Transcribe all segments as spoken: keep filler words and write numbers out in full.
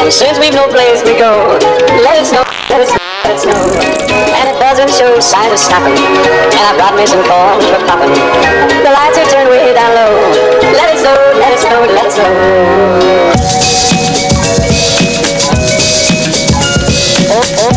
And since we've no place to go, let it snow, let it snow, let it snow. And it doesn't show signs of stopping. And I brought me some corn for popping. The lights are turned way down low. Let it snow, let it snow, let it snow. Oh, oh.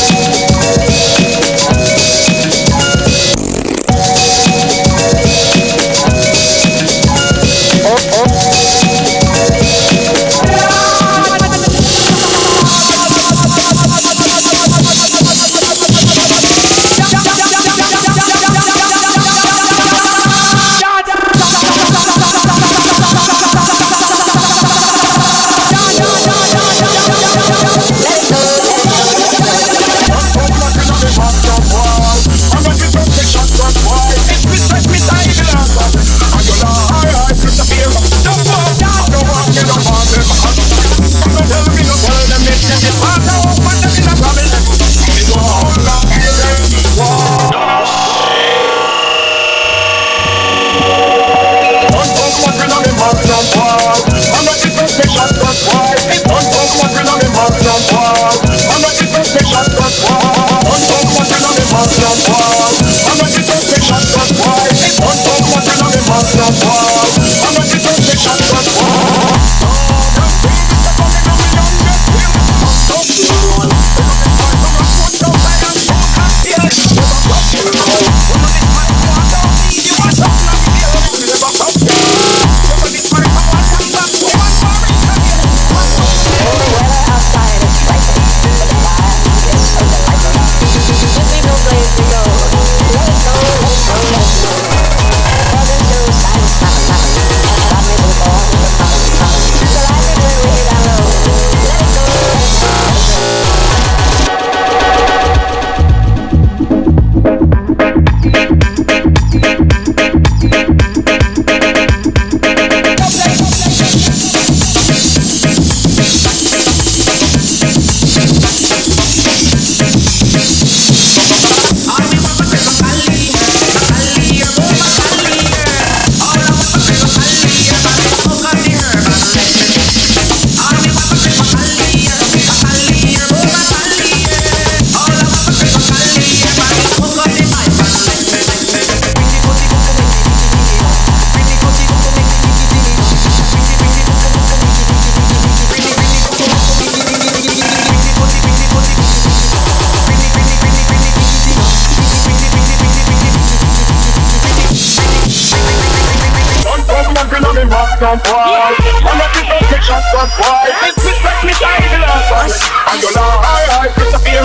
Don't boy, I'm not in protection, don't boy. Disrespect me, I the last one. And you're like, I, I, disappear.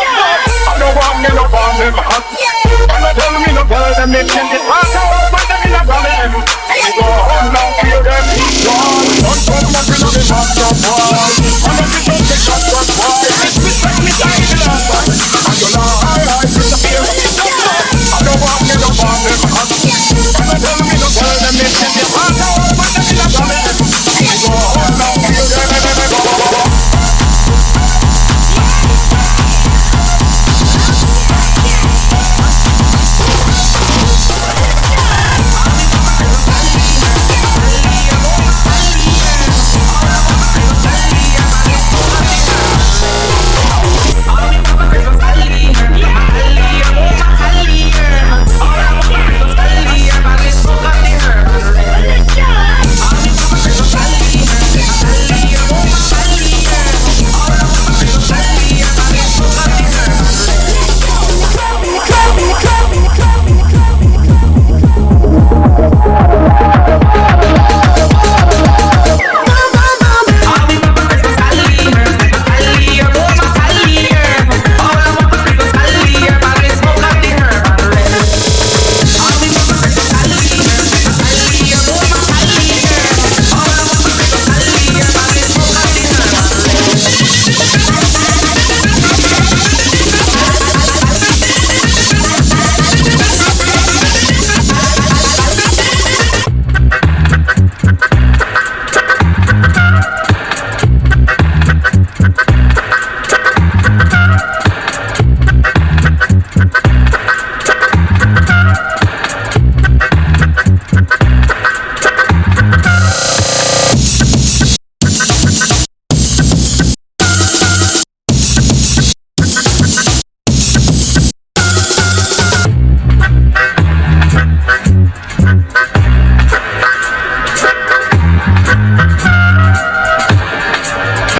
I don't want me, no want them. I'm not telling me, no tell them, they can't get past. I don't want them in a problem. They go home now, feel them. Don't come and bring up the back, don't boy.